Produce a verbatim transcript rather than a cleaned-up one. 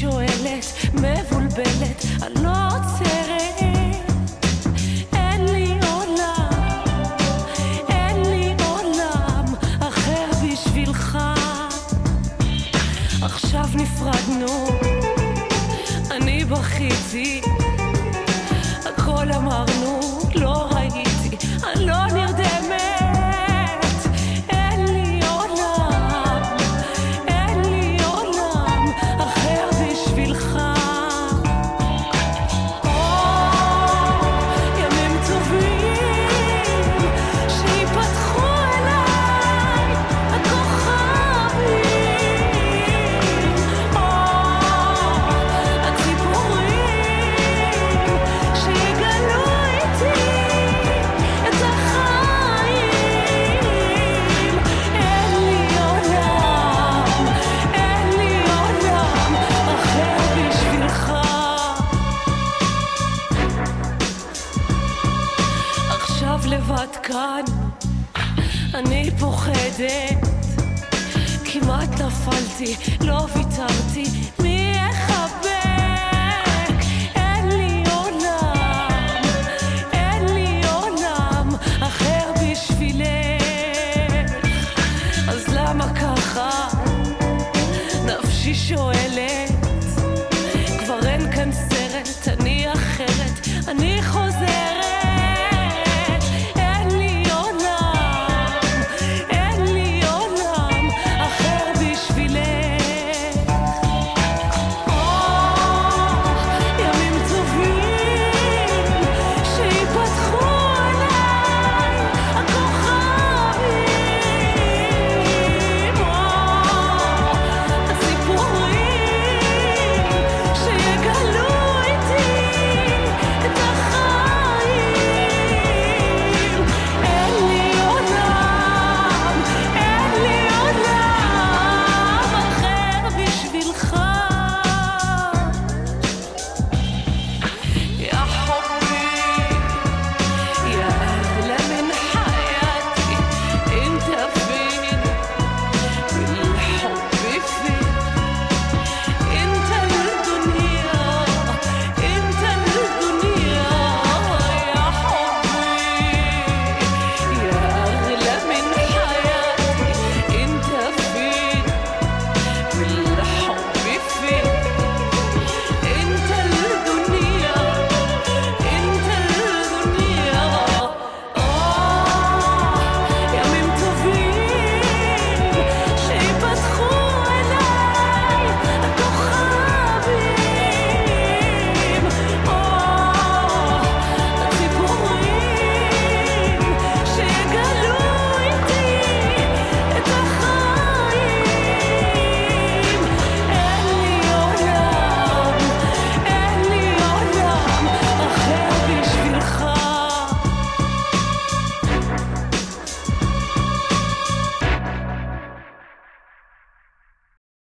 שואלת, מבולבלת, אני לא עוצרת. אין לי עולם, אין לי עולם אחר בשבילך. עכשיו נפרדנו, אני בכיתי, הכל אמרנו, לא ראיתי, אני לא נרדמת. אין לי עולם, אין לי עולם אחר בשבילך. או, ימים טובים שיפתחו אליי הכוכבים. או, הציפורים שיגלו איתי את החיים. אין לי עולם, אין לי עולם אחר בשבילך. עכשיו לבד כאן, אני פוחדת, כמעט נפלתי, לא ויתרתי,